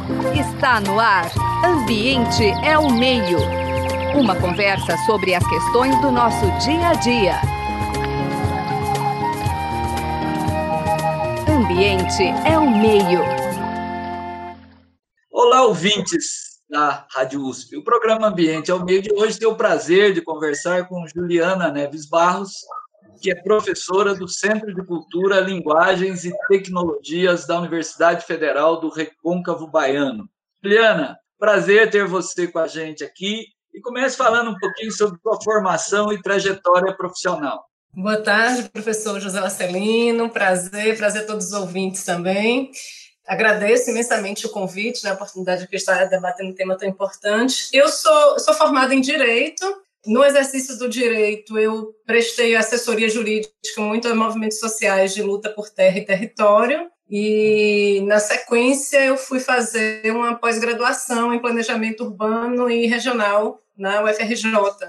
Está no ar. Ambiente é o meio. Uma conversa sobre as questões do nosso dia a dia. Ambiente é o meio. Olá, ouvintes da Rádio USP. O programa Ambiente é o Meio de hoje tem o prazer de conversar com Juliana Neves Barros, que é professora do Centro de Cultura, Linguagens e Tecnologias da Universidade Federal do Recôncavo Baiano. Juliana, prazer ter você com a gente aqui e comece falando um pouquinho sobre sua formação e trajetória profissional. Boa tarde, professor José Marcelino, prazer a todos os ouvintes também. Agradeço imensamente o convite, a oportunidade de estar debatendo um tema tão importante. Eu sou formada em Direito. No exercício do direito, eu prestei assessoria jurídica muito a movimentos sociais de luta por terra e território. E, na sequência, eu fui fazer uma pós-graduação em planejamento urbano e regional na UFRJ,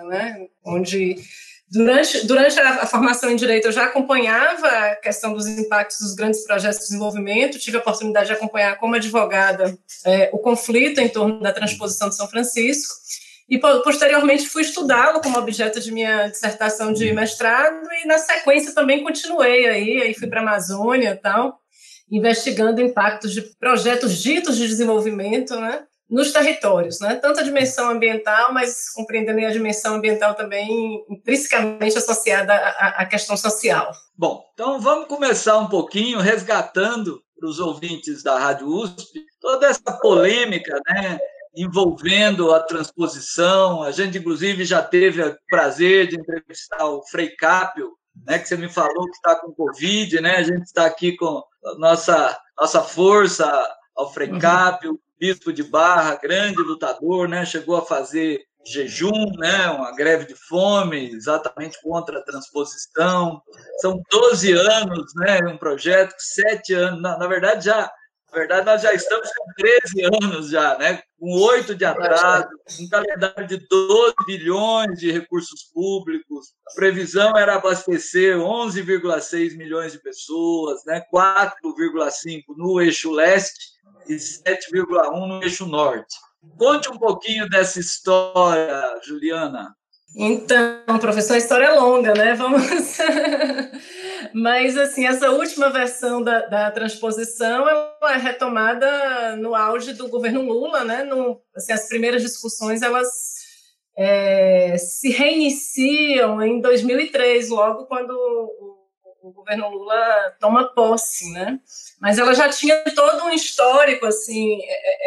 onde durante a formação em Direito eu já acompanhava a questão dos impactos dos grandes projetos de desenvolvimento, tive a oportunidade de acompanhar como advogada o conflito em torno da transposição de São Francisco e posteriormente fui estudá-lo como objeto de minha dissertação de mestrado e na sequência também continuei aí fui para a Amazônia e tal, investigando impactos de projetos ditos de desenvolvimento, nos territórios, tanto a dimensão ambiental, mas compreendendo a dimensão ambiental também intrinsecamente associada à questão social. Bom, então vamos começar um pouquinho resgatando para os ouvintes da Rádio USP toda essa polêmica, envolvendo a transposição. A gente, inclusive, já teve o prazer de entrevistar o Frei Cápio, que você me falou que está com Covid, A gente está aqui com a nossa força ao Frei Cápio, bispo de Barra, grande lutador, chegou a fazer jejum, uma greve de fome, exatamente contra a transposição. São 12 anos, um projeto, 7 anos, na verdade, nós já estamos com 13 anos já, com 8 de atraso, um calendário de 12 bilhões de recursos públicos. A previsão era abastecer 11,6 milhões de pessoas, 4,5 no eixo leste e 7,1 no eixo norte. Conte um pouquinho dessa história, Juliana. Então, professor, a história é longa, Vamos... Mas, assim, essa última versão da transposição é retomada no auge do governo Lula, as primeiras discussões, elas se reiniciam em 2003, logo quando o governo Lula toma posse, Mas ela já tinha todo um histórico, assim,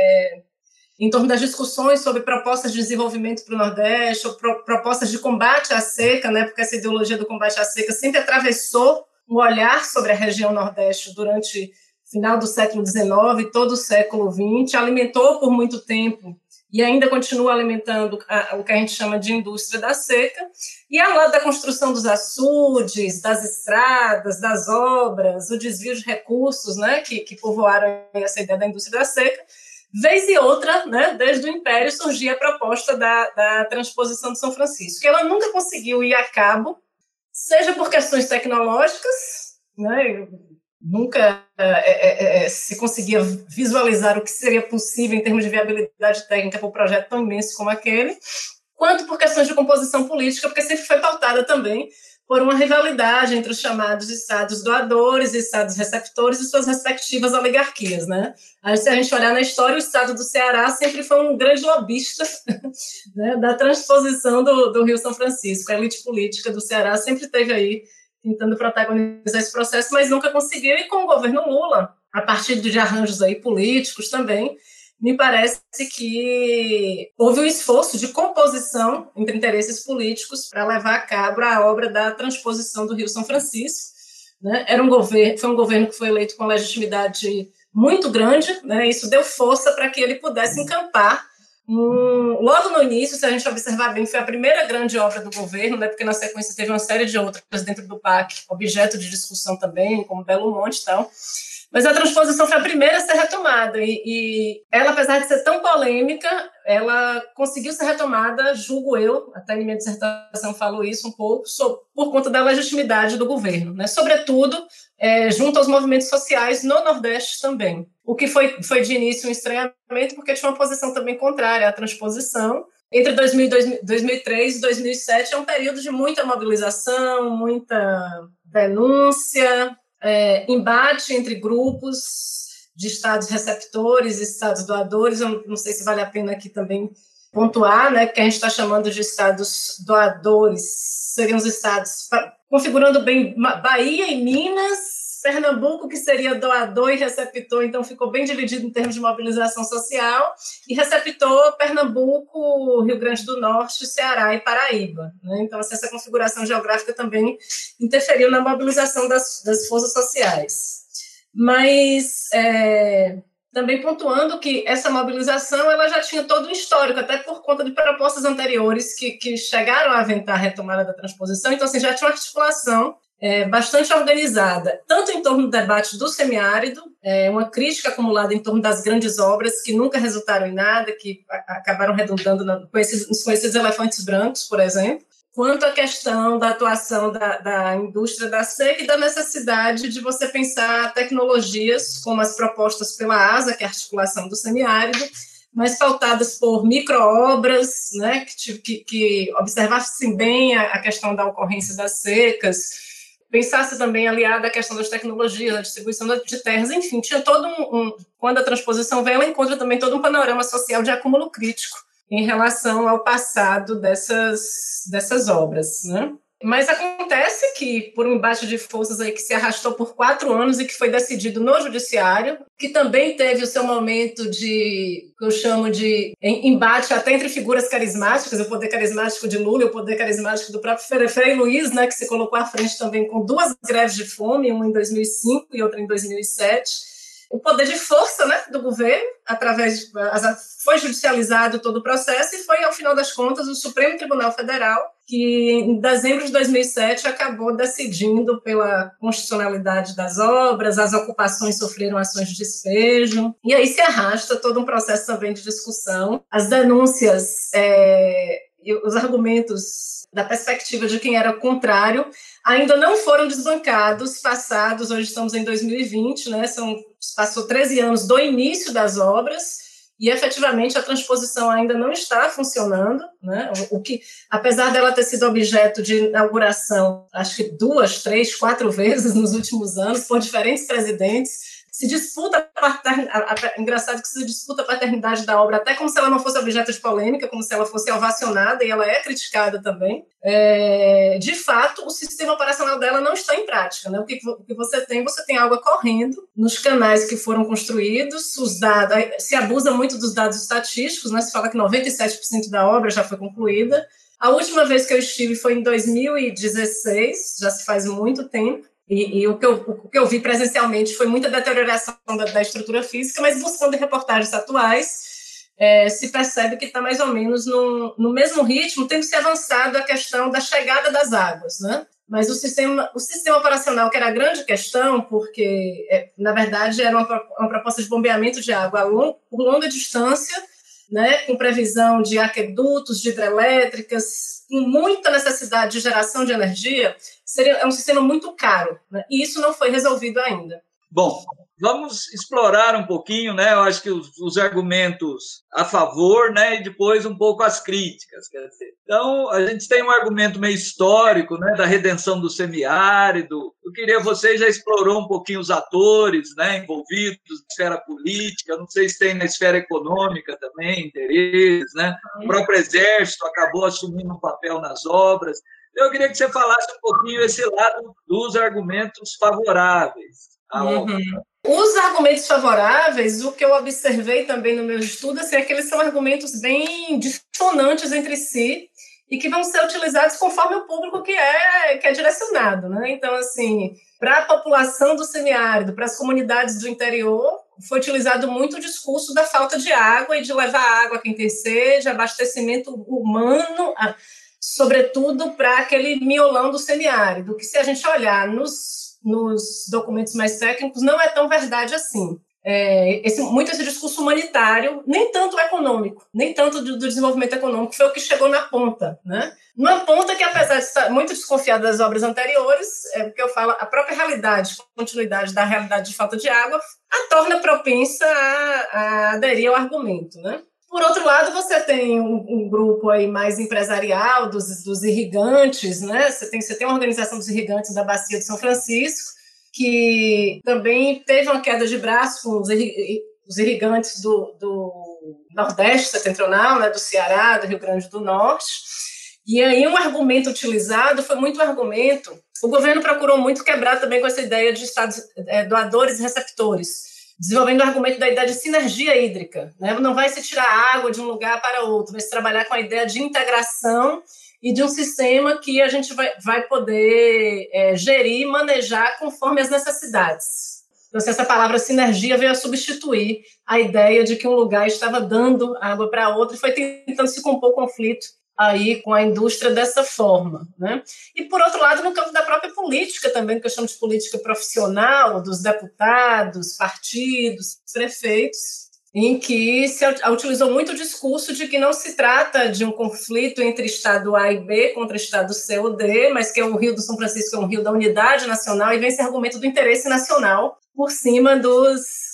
em torno das discussões sobre propostas de desenvolvimento para o Nordeste, ou propostas de combate à seca, porque essa ideologia do combate à seca sempre atravessou o olhar sobre a região Nordeste durante o final do século XIX e todo o século XX, alimentou por muito tempo e ainda continua alimentando o que a gente chama de indústria da seca, e ao lado da construção dos açudes, das estradas, das obras, o desvio de recursos, que povoaram essa ideia da indústria da seca, vez e outra, desde o Império, surgia a proposta da transposição de São Francisco, que ela nunca conseguiu ir a cabo, seja por questões tecnológicas, nunca se conseguia visualizar o que seria possível em termos de viabilidade técnica para um projeto tão imenso como aquele, quanto por questões de composição política, porque sempre foi pautada também por uma rivalidade entre os chamados estados doadores e estados receptores e suas respectivas oligarquias, Aí, se a gente olhar na história, o estado do Ceará sempre foi um grande lobista da transposição do Rio São Francisco. A elite política do Ceará sempre esteve aí tentando protagonizar esse processo, mas nunca conseguiu, e com o governo Lula, a partir de arranjos aí políticos também, me parece que houve um esforço de composição entre interesses políticos para levar a cabo a obra da transposição do Rio São Francisco. Foi um governo que foi eleito com legitimidade muito grande, Isso deu força para que ele pudesse encampar. Logo no início, se a gente observar bem, foi a primeira grande obra do governo, porque na sequência teve uma série de outras dentro do PAC, objeto de discussão também, como Belo Monte e tal. Mas a transposição foi a primeira a ser retomada e ela, apesar de ser tão polêmica, ela conseguiu ser retomada, julgo eu, até em minha dissertação falo isso um pouco, por conta da legitimidade do governo, Sobretudo, junto aos movimentos sociais no Nordeste também. o que foi de início um estranhamento, porque tinha uma posição também contrária à transposição. Entre 2003 e 2007 é um período de muita mobilização, muita denúncia, embate entre grupos de estados receptores e estados doadores. Eu não sei se vale a pena aqui também pontuar, né, que a gente está chamando de estados doadores, seriam os estados, configurando bem Bahia e Minas, Pernambuco, que seria doador e receptor, então ficou bem dividido em termos de mobilização social, e receptor Pernambuco, Rio Grande do Norte, Ceará e Paraíba, né? Então, essa configuração geográfica também interferiu na mobilização das forças sociais. Mas, também pontuando que essa mobilização ela já tinha todo um histórico, até por conta de propostas anteriores que chegaram a aventar a retomada da transposição, então, assim, já tinha uma articulação bastante organizada, tanto em torno do debate do semiárido, uma crítica acumulada em torno das grandes obras que nunca resultaram em nada, que acabaram redundando nos conhecidos elefantes brancos, por exemplo, quanto à questão da atuação da indústria da seca e da necessidade de você pensar tecnologias como as propostas pela ASA, que é a articulação do semiárido, mas pautadas por microobras, né, que observassem bem a questão da ocorrência das secas, pensasse também aliada à questão das tecnologias, da distribuição de terras, enfim, tinha todo quando a transposição vem, ela encontra também todo um panorama social de acúmulo crítico em relação ao passado dessas obras, né? Mas acontece que, por um embate de forças aí que se arrastou por 4 anos e que foi decidido no judiciário, que também teve o seu momento que eu chamo de embate até entre figuras carismáticas, o poder carismático de Lula e o poder carismático do próprio Frei Luiz, né, que se colocou à frente também com 2 greves de fome, uma em 2005 e outra em 2007. O poder de força, né, do governo, foi judicializado todo o processo e foi, ao final das contas, o Supremo Tribunal Federal, que em dezembro de 2007 acabou decidindo pela constitucionalidade das obras, as ocupações sofreram ações de despejo, e aí se arrasta todo um processo também de discussão. As denúncias e os argumentos da perspectiva de quem era contrário ainda não foram desbancados, passados, hoje estamos em 2020, né, passou 13 anos do início das obras, e efetivamente a transposição ainda não está funcionando, né? O que, apesar dela ter sido objeto de inauguração, acho que 2, 3, 4 vezes nos últimos anos, por diferentes presidentes, se disputa engraçado que se disputa a paternidade da obra, até como se ela não fosse objeto de polêmica, como se ela fosse ovacionada, e ela é criticada também. De fato, o sistema operacional dela não está em prática, né? O que você tem água correndo nos canais que foram construídos, os dados, se abusa muito dos dados estatísticos, né? Se fala que 97% da obra já foi concluída. A última vez que eu estive foi em 2016, já se faz muito tempo. E o que eu vi presencialmente foi muita deterioração da estrutura física, mas buscando reportagens atuais, se percebe que está mais ou menos no mesmo ritmo, tendo se avançado a questão da chegada das águas, né? Mas o sistema operacional, que era a grande questão, porque, na verdade, era uma proposta de bombeamento de água por longa distância, né, com previsão de aquedutos, de hidrelétricas, com muita necessidade de geração de energia, é um sistema muito caro, né, e isso não foi resolvido ainda. Bom, vamos explorar um pouquinho, né? Eu acho que os argumentos a favor, né? E depois um pouco as críticas. Quer dizer. Então, a gente tem um argumento meio histórico, né? Da redenção do semiárido. Eu queria, você já explorou um pouquinho os atores, né? Envolvidos na esfera política. Eu não sei se tem na esfera econômica também, interesses, né? O próprio Exército acabou assumindo um papel nas obras. Eu queria que você falasse um pouquinho esse lado dos argumentos favoráveis. Os argumentos favoráveis, o que eu observei também no meu estudo, é que eles são argumentos bem dissonantes entre si e que vão ser utilizados conforme o público que é direcionado, né? Então, assim, para a população do semiárido, para as comunidades do interior, foi utilizado muito o discurso da falta de água e de levar água a quem tem sede, abastecimento humano, sobretudo para aquele miolão do semiárido, que se a gente olhar nos documentos mais técnicos, não é tão verdade assim. muito esse discurso humanitário, nem tanto econômico, nem tanto do desenvolvimento econômico, foi o que chegou na ponta, né? Numa ponta que, apesar de estar muito desconfiada das obras anteriores, porque eu falo, a própria realidade, continuidade da realidade de falta de água, a torna propensa a aderir ao argumento, né? Por outro lado, você tem um grupo aí mais empresarial dos irrigantes, né? Você tem uma organização dos irrigantes da Bacia de São Francisco, que também teve uma queda de braço com os irrigantes do Nordeste setentrional, né? Do Ceará, do Rio Grande do Norte. E aí um argumento utilizado foi muito argumento. O governo procurou muito quebrar também com essa ideia de estados doadores e receptores, desenvolvendo o argumento da ideia de sinergia hídrica, né? Não vai se tirar água de um lugar para outro, vai se trabalhar com a ideia de integração e de um sistema que a gente vai poder gerir e manejar conforme as necessidades. Então, essa palavra sinergia veio a substituir a ideia de que um lugar estava dando água para outro e foi tentando se compor o conflito aí com a indústria dessa forma, né? E, por outro lado, no campo da própria política também, que eu chamo de política profissional, dos deputados, partidos, prefeitos, em que se utilizou muito o discurso de que não se trata de um conflito entre Estado A e B contra Estado C ou D, mas que o Rio do São Francisco é um rio da unidade nacional e vem esse argumento do interesse nacional por cima dos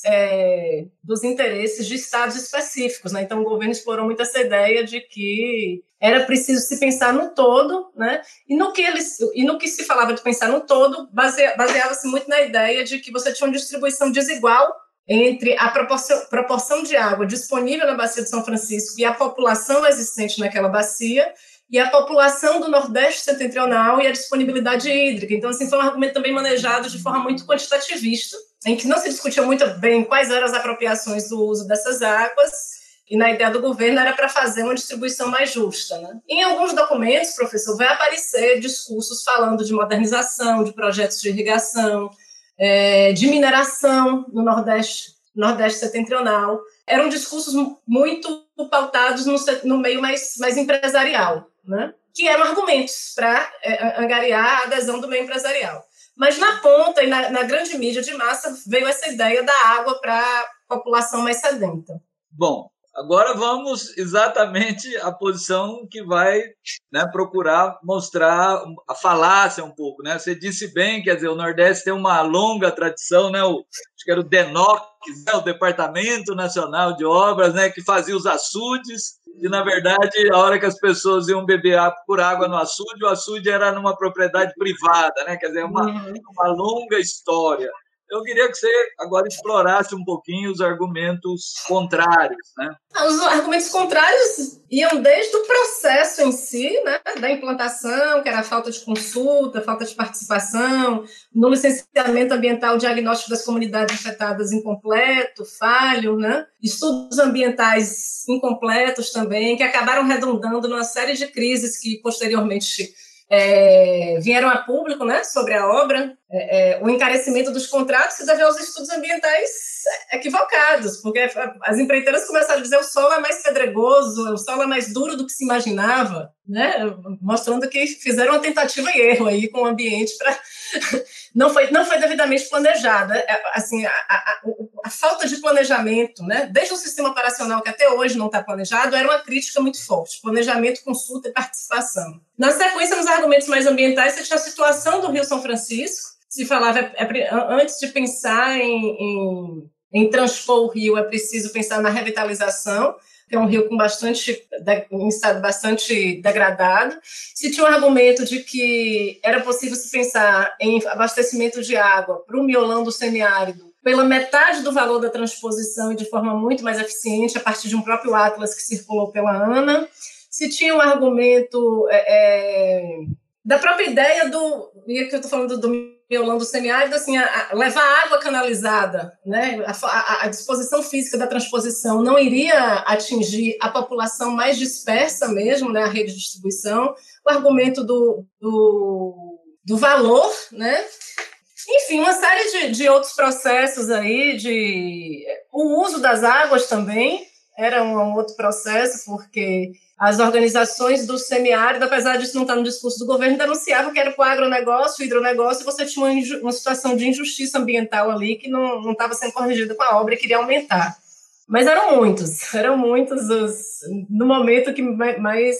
interesses de estados específicos, né? Então, o governo explorou muito essa ideia de que era preciso se pensar no todo, né? E no que se falava de pensar no todo, baseava-se muito na ideia de que você tinha uma distribuição desigual entre a proporção de água disponível na Bacia de São Francisco e a população existente naquela bacia, e a população do Nordeste setentrional e a disponibilidade hídrica. Então, assim, foi um argumento também manejado de forma muito quantitativista, em que não se discutia muito bem quais eram as apropriações do uso dessas águas, e na ideia do governo era para fazer uma distribuição mais justa, né? Em alguns documentos, professor, vai aparecer discursos falando de modernização, de projetos de irrigação, de mineração no Nordeste setentrional. Eram discursos muito pautados no meio mais empresarial, né? Que eram argumentos para angariar a adesão do meio empresarial. Mas na ponta e na grande mídia de massa veio essa ideia da água para a população mais sedenta. Bom, agora vamos exatamente à posição que vai, né, procurar mostrar a falácia um pouco, né? Você disse bem, quer dizer, o Nordeste tem uma longa tradição, né? Acho que era o DENOC, né, o Departamento Nacional de Obras, né, que fazia os açudes, e, na verdade, a hora que as pessoas iam beber por água no açude, o açude era numa propriedade privada, né? Quer dizer, uma longa história. Eu queria que você agora explorasse um pouquinho os argumentos contrários, né? Os argumentos contrários iam desde o processo em si, né, da implantação, que era a falta de consulta, falta de participação, no licenciamento ambiental, o diagnóstico das comunidades afetadas incompleto, falho, né? Estudos ambientais incompletos também, que acabaram redundando numa série de crises que posteriormente vieram a público, né, sobre a obra, o encarecimento dos contratos se deve aos estudos ambientais equivocados, porque as empreiteiras começaram a dizer o solo é mais pedregoso, o solo é mais duro do que se imaginava, né, mostrando que fizeram uma tentativa e erro aí com o ambiente para não foi devidamente planejada. Assim, a falta de planejamento, né, desde o sistema operacional que até hoje não está planejado, era uma crítica muito forte. Planejamento, consulta e participação. Na sequência, nos argumentos mais ambientais, você tinha a situação do Rio São Francisco. Se falava, antes de pensar em transpor o rio, é preciso pensar na revitalização, que é um rio em estado bastante degradado. Se tinha um argumento de que era possível se pensar em abastecimento de água para o miolão do semiárido pela metade do valor da transposição e de forma muito mais eficiente, a partir de um próprio atlas que circulou pela ANA. Se tinha um argumento da própria ideia e aqui eu estou falando do miolão do semiárido, assim, levar água canalizada, né? A disposição física da transposição não iria atingir a população mais dispersa mesmo, né? A rede de distribuição. O argumento do valor, né? Enfim, uma série de outros processos aí, o uso das águas também, era um outro processo, porque as organizações do semiárido, apesar disso não estar no discurso do governo, denunciavam que era para o agronegócio, o hidronegócio, e você tinha uma situação de injustiça ambiental ali que não estava sendo corrigida com a obra e queria aumentar. Mas eram muitos no momento que mais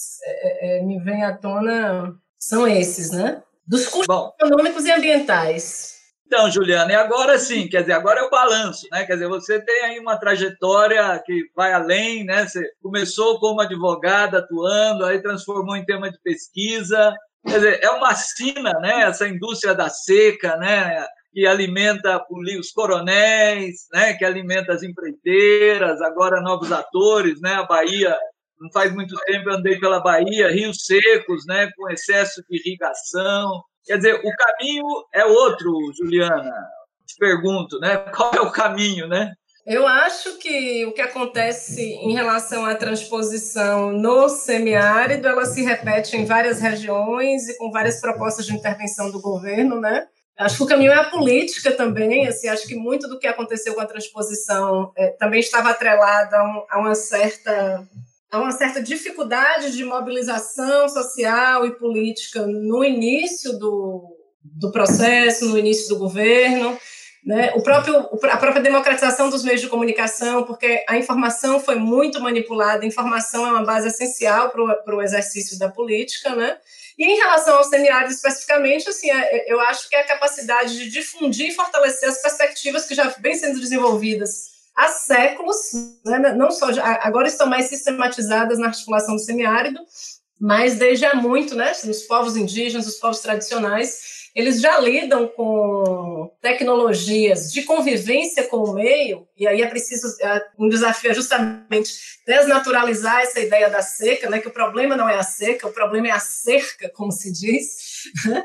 me vem à tona são esses, né? Dos custos econômicos e ambientais. Então, Juliana, e agora sim, quer dizer, agora é o balanço, né? Quer dizer, você tem aí uma trajetória que vai além, né? Você começou como advogada atuando, aí transformou em tema de pesquisa. Quer dizer, é uma sina, né? Essa indústria da seca, né? Que alimenta os coronéis, né? Que alimenta as empreiteiras, agora novos atores, né? A Bahia, não faz muito tempo eu andei pela Bahia, rios secos, né? Com excesso de irrigação. Quer dizer, o caminho é outro, Juliana. Te pergunto, né? Qual é o caminho, né? Eu acho que o que acontece em relação à transposição no semiárido, ela se repete em várias regiões e com várias propostas de intervenção do governo, né? Acho que o caminho é a política também, assim, acho que muito do que aconteceu com a transposição também estava atrelado a uma certa dificuldade de mobilização social e política no início do processo, no início do governo, né? A própria democratização dos meios de comunicação, porque a informação foi muito manipulada, a informação é uma base essencial para o exercício da política, né? E em relação ao semiárido especificamente, assim, eu acho que é a capacidade de difundir e fortalecer as perspectivas que já vêm sendo desenvolvidas há séculos, né? Não só agora estão mais sistematizadas na articulação do semiárido, mas desde há muito, né? Os povos indígenas, os povos tradicionais, eles já lidam com tecnologias de convivência com o meio, e aí é preciso, um desafio é justamente desnaturalizar essa ideia da seca, né? Que o problema não é a seca, o problema é a cerca, como se diz, né?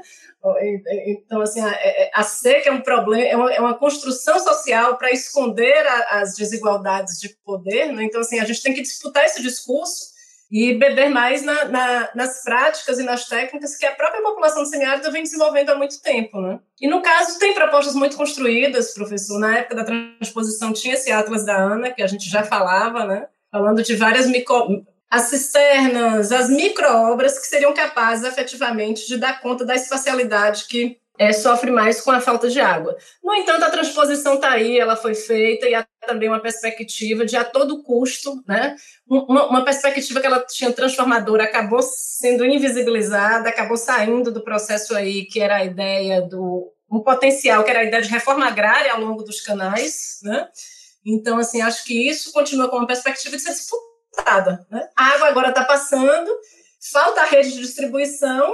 Então, assim, a seca é um problema, é uma construção social para esconder as desigualdades de poder, né? Então, assim, a gente tem que disputar esse discurso e beber mais nas práticas e nas técnicas que a própria população do semiárido vem desenvolvendo há muito tempo, né? E, no caso, tem propostas muito construídas, professor. Na época da transposição tinha esse Atlas da ANA, que a gente já falava, né? Falando de várias as cisternas, as micro-obras que seriam capazes, efetivamente, de dar conta da espacialidade que sofre mais com a falta de água. No entanto, a transposição está aí, ela foi feita, e há também uma perspectiva de, a todo custo, né? Uma perspectiva que ela tinha transformadora acabou sendo invisibilizada, acabou saindo do processo aí, que era a ideia um potencial, que era a ideia de reforma agrária ao longo dos canais, né? Então, assim, acho que isso continua com uma perspectiva de ser disputada, né? A água agora está passando, falta a rede de distribuição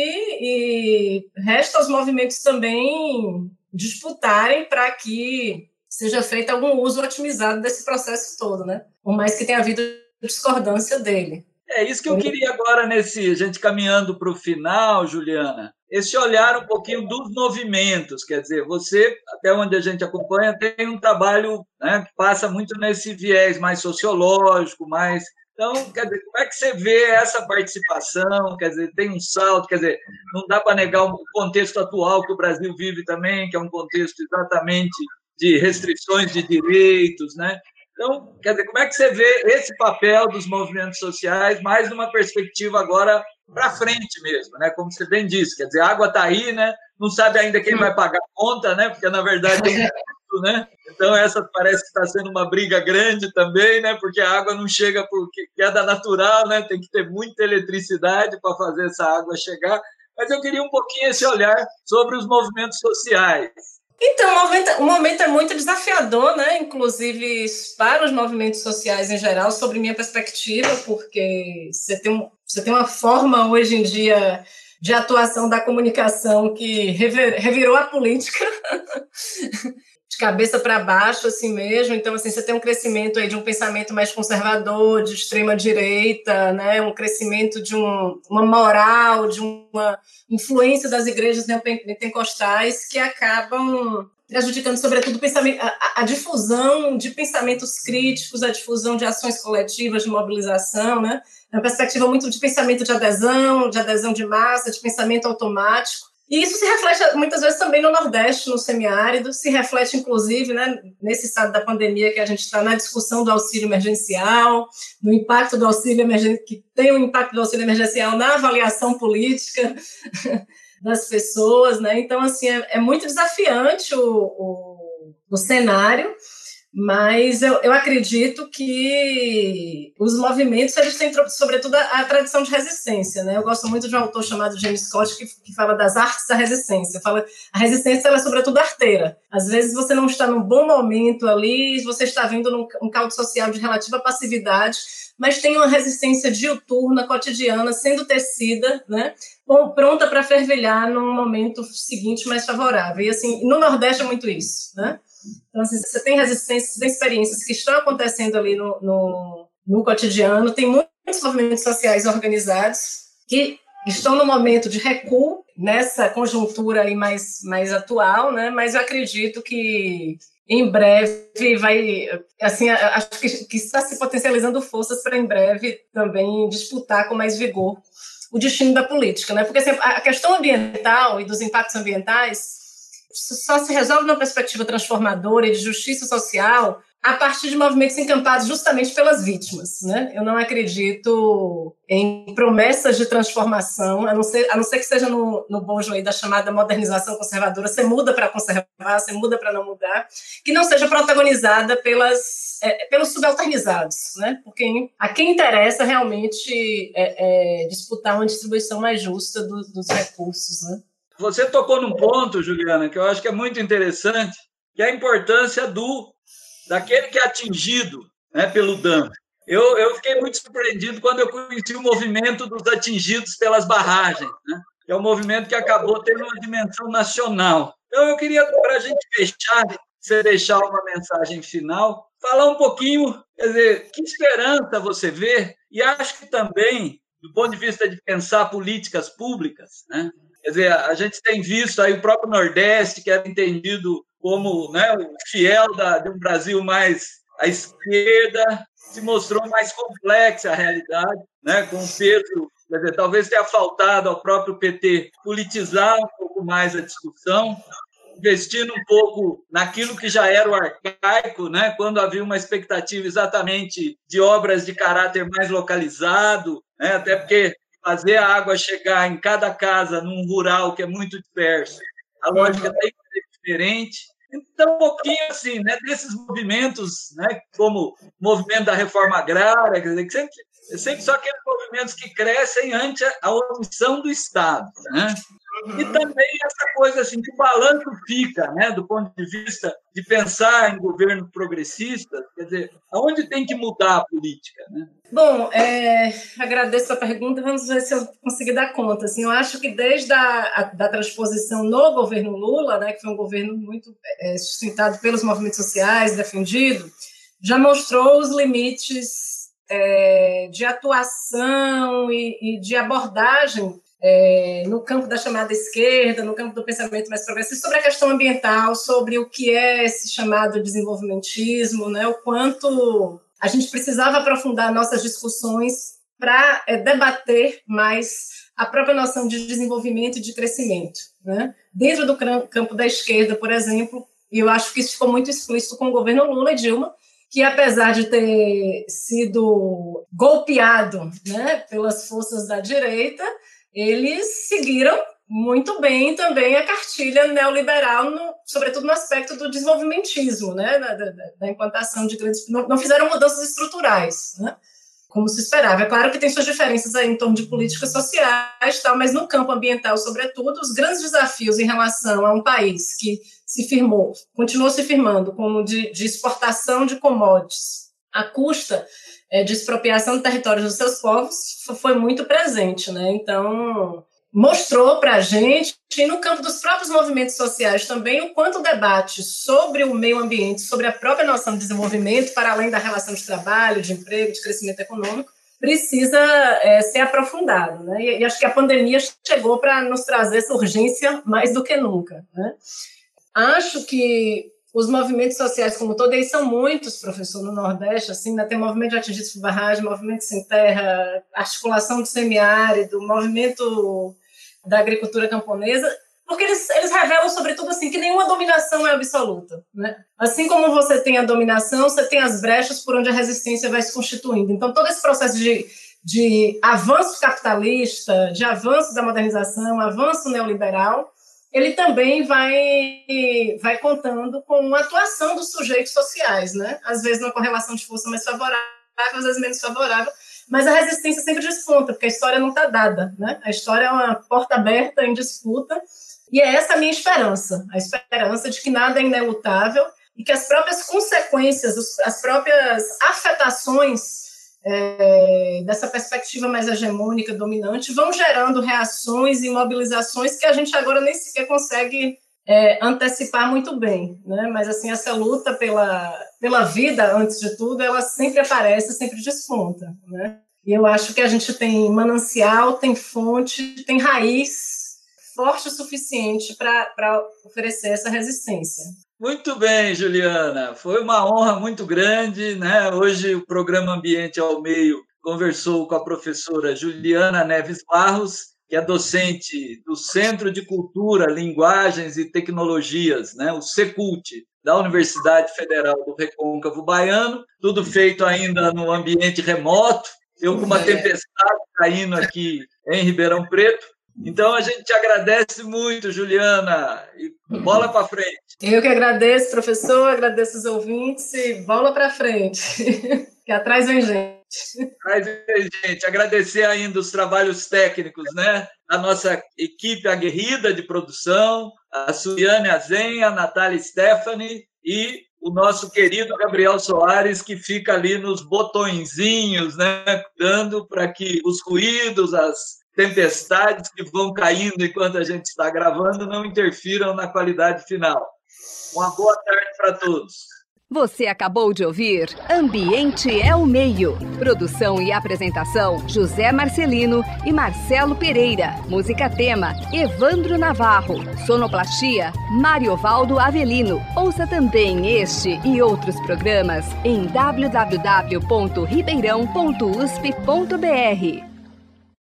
e resta aos movimentos também disputarem para que seja feito algum uso otimizado desse processo todo, né? Por mais que tenha havido discordância dele. É isso que eu queria agora, a gente caminhando para o final, Juliana, esse olhar um pouquinho dos movimentos, quer dizer, você, até onde a gente acompanha, tem um trabalho, né, que passa muito nesse viés mais sociológico, mais... Então, quer dizer, como é que você vê essa participação? Quer dizer, tem um salto, quer dizer, não dá para negar o contexto atual que o Brasil vive também, que é um contexto exatamente de restrições de direitos, né? Então, quer dizer, como é que você vê esse papel dos movimentos sociais, mais numa perspectiva agora para frente mesmo, né? Como você bem disse, quer dizer, a água está aí, né? Não sabe ainda quem vai pagar a conta, né? Porque, na verdade, tem custo, né? Então, essa parece que está sendo uma briga grande também, né? Porque a água não chega por queda natural, né? Tem que ter muita eletricidade para fazer essa água chegar. Mas eu queria um pouquinho esse olhar sobre os movimentos sociais. Então, o momento é muito desafiador, né? Inclusive para os movimentos sociais em geral, sobre minha perspectiva, porque você tem uma forma hoje em dia de atuação da comunicação que revirou a política de cabeça para baixo, assim mesmo. Então, assim, você tem um crescimento aí de um pensamento mais conservador, de extrema-direita, né? Um crescimento de uma moral, de uma influência das igrejas neopentecostais que acabam prejudicando, sobretudo, a difusão de pensamentos críticos, a difusão de ações coletivas, de mobilização, né? É uma perspectiva muito de pensamento de adesão de massa, de pensamento automático. E isso se reflete muitas vezes também no Nordeste, no semiárido, se reflete inclusive, né, nesse estado da pandemia que a gente está na discussão do auxílio emergencial, no impacto do auxílio emergencial, que tem o impacto do auxílio emergencial na avaliação política das pessoas, né? Então, assim, é muito desafiante o cenário, mas eu acredito que os movimentos, eles têm, sobretudo, a tradição de resistência, né? Eu gosto muito de um autor chamado James Scott, que fala das artes da resistência. Fala, a resistência, ela é, sobretudo, arteira. Às vezes, você não está num bom momento ali, você está vindo num caldo social de relativa passividade, mas tem uma resistência diuturna, cotidiana, sendo tecida, né? Pronta para fervilhar num momento seguinte mais favorável. E, assim, no Nordeste é muito isso, né? Então, assim, você tem resistência, você tem experiências que estão acontecendo ali no cotidiano, tem muitos movimentos sociais organizados que estão no momento de recuo nessa conjuntura aí mais atual, né? Mas eu acredito que em breve vai, assim, acho que está se potencializando forças para em breve também disputar com mais vigor o destino da política, né? Porque assim, a questão ambiental e dos impactos ambientais só se resolve numa perspectiva transformadora e de justiça social a partir de movimentos encampados justamente pelas vítimas, né? Eu não acredito em promessas de transformação, a não ser que seja no bojo aí da chamada modernização conservadora, você muda para conservar, você muda para não mudar, que não seja protagonizada pelos subalternizados, né? Porque a quem interessa realmente disputar uma distribuição mais justa dos recursos, né? Você tocou num ponto, Juliana, que eu acho que é muito interessante, que é a importância daquele que é atingido, né, pelo dano. Eu fiquei muito surpreendido quando eu conheci o movimento dos atingidos pelas barragens, né, que é um movimento que acabou tendo uma dimensão nacional. Então, eu queria, para a gente fechar, você deixar uma mensagem final, falar um pouquinho, quer dizer, que esperança você vê, e acho que também, do ponto de vista de pensar políticas públicas, né, quer dizer, a gente tem visto aí o próprio Nordeste, que era entendido como, né, o fiel de um Brasil mais à esquerda, se mostrou mais complexa a realidade, né, com o peso, quer dizer, talvez tenha faltado ao próprio PT politizar um pouco mais a discussão, investindo um pouco naquilo que já era o arcaico, né, quando havia uma expectativa exatamente de obras de caráter mais localizado, né, até porque fazer a água chegar em cada casa, num rural que é muito disperso, a lógica tem que ser diferente. Então, um pouquinho assim, né, desses movimentos, né, como o movimento da reforma agrária, quer dizer, que sempre são aqueles movimentos que crescem ante a omissão do Estado, né? E também essa coisa assim, que o balanço fica, né, do ponto de vista de pensar em governo progressista, quer dizer, aonde tem que mudar a política, né? Bom, agradeço a pergunta, vamos ver se eu consegui dar conta. Assim, eu acho que desde da transposição no governo Lula, né, que foi um governo muito sustentado pelos movimentos sociais, defendido, já mostrou os limites de atuação e de abordagem no campo da chamada esquerda, no campo do pensamento mais progressista, sobre a questão ambiental, sobre o que é esse chamado desenvolvimentismo, né, o quanto a gente precisava aprofundar nossas discussões para debater mais a própria noção de desenvolvimento e de crescimento, né? Dentro do campo da esquerda, por exemplo, e eu acho que isso ficou muito explícito com o governo Lula e Dilma, que apesar de ter sido golpeado, né, pelas forças da direita, eles seguiram muito bem também a cartilha neoliberal, sobretudo no aspecto do desenvolvimentismo, né, da implantação de grandes... Não fizeram mudanças estruturais, né, como se esperava. É claro que tem suas diferenças aí em torno de políticas sociais, tal, mas no campo ambiental, sobretudo, os grandes desafios em relação a um país que continuou se firmando como de exportação de commodities à custa de expropriação de territórios dos seus povos, foi muito presente, né? Então, mostrou para a gente, e no campo dos próprios movimentos sociais também, o quanto o debate sobre o meio ambiente, sobre a própria noção de desenvolvimento, para além da relação de trabalho, de emprego, de crescimento econômico, precisa ser aprofundado, né? E acho que a pandemia chegou para nos trazer essa urgência mais do que nunca, né? Acho que os movimentos sociais como todo, eles são muitos, professor, no Nordeste, assim, né? Tem movimento de atingidos por barragem, movimento sem terra, articulação do semiárido, movimento da agricultura camponesa, porque eles revelam, sobretudo, assim, que nenhuma dominação é absoluta, né? Assim como você tem a dominação, você tem as brechas por onde a resistência vai se constituindo. Então, todo esse processo de avanço capitalista, de avanço da modernização, avanço neoliberal, ele também vai contando com a atuação dos sujeitos sociais, né? Às vezes numa correlação de força mais favorável, às vezes menos favorável, mas a resistência sempre desponta, porque a história não está dada, né? A história é uma porta aberta em disputa, e é essa a minha esperança, a esperança de que nada é inelutável e que as próprias consequências, as próprias afetações dessa perspectiva mais hegemônica, dominante, vão gerando reações e mobilizações que a gente agora nem sequer consegue antecipar muito bem, né? Mas assim, essa luta pela vida, antes de tudo, ela sempre aparece, sempre desponta, né? E eu acho que a gente tem manancial, tem fonte, tem raiz forte o suficiente para oferecer essa resistência. Muito bem, Juliana. Foi uma honra muito grande, né? Hoje o programa Ambiente ao Meio conversou com a professora Juliana Neves Barros, que é docente do Centro de Cultura, Linguagens e Tecnologias, né? O CECULT, da Universidade Federal do Recôncavo Baiano, tudo feito ainda no ambiente remoto, eu com uma tempestade caindo aqui em Ribeirão Preto. Então, a gente te agradece muito, Juliana, e bola para frente. Eu que agradeço, professor, agradeço os ouvintes e bola para frente, que atrás vem gente. Atrás vem gente. Agradecer ainda os trabalhos técnicos, né, da nossa equipe aguerrida de produção, a Suiane Azenha, a Natália Stephanie e o nosso querido Gabriel Soares, que fica ali nos botõezinhos, né, dando para que os ruídos, as tempestades que vão caindo enquanto a gente está gravando não interfiram na qualidade final. Uma boa tarde para todos. Você acabou de ouvir Ambiente é o Meio. Produção e apresentação, José Marcelino e Marcelo Pereira. Música tema, Evandro Navarro. Sonoplastia, Mariovaldo Avelino. Ouça também este e outros programas em www.ribeirão.usp.br.